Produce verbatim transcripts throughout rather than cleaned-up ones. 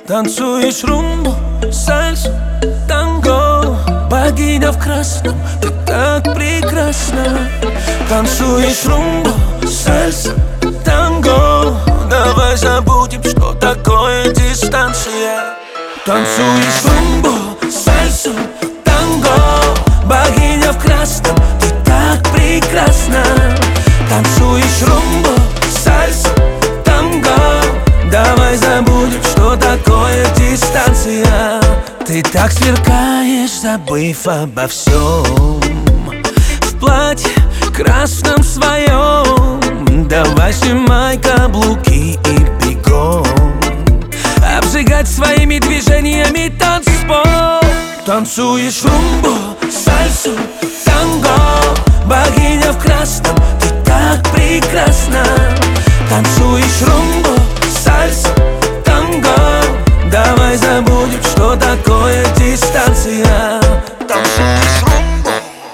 Танцуешь румбу, сальсу, танго. Богиня в красном, ты так прекрасна. Танцуешь румбу, сальсу, танго. Давай забудем, что такое дистанция. Танцуешь румбу, сальсу, танго. Богиня в красном, ты так прекрасна. Танцуешь румбу, сальсу, танго. Давай забудем, что такое дистанция. Ты так сверкаешь, забыв обо всем, в платье красном своем. Давай снимай каблуки и бегом обжигать своими движениями танцпол. Танцуешь румбу, сальсу, танго. Богиня в красном, ты так прекрасна. Танцуешь румбу, сальсу, танго. Давай забудем, что такое дистанция. Танцуешь румбу.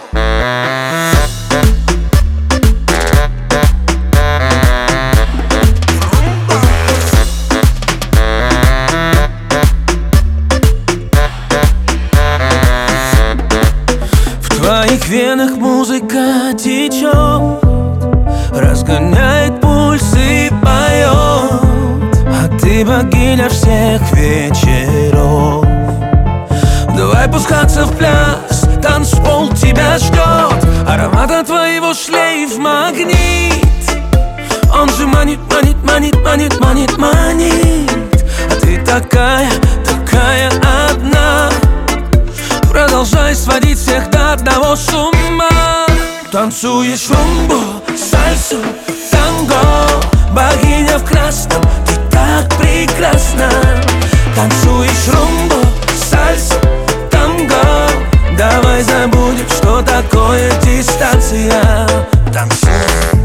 В твоих венах музыка течет, разгоняет пульс и поет. А ты богиня всех вечеров. Давай пускаться в пляс, танцпол тебя ждет. Аромат от твоего шлейф магнит. Он же манит, манит, манит, манит, манит, манит. А ты такая, такая одна. Продолжай сводить всех до одного с ума. Танцуешь румбу, сальсу, танго. Богиня в красном, ты так прекрасна. Танцуешь румбу, сальсу, танго. Давай забудем, что такое дистанция. Танцуй.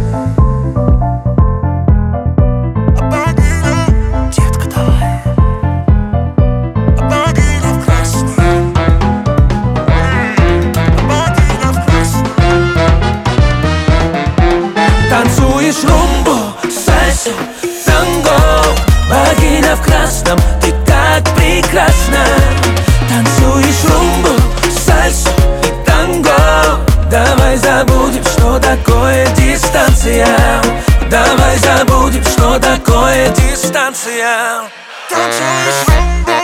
Танцуешь румбу, сальсу, танго. Богиня в красном, ты так прекрасна. Танцуешь румбу, сальсу и танго. Давай забудем, что такое дистанция. Давай забудем, что такое дистанция. Танцуешь румбу.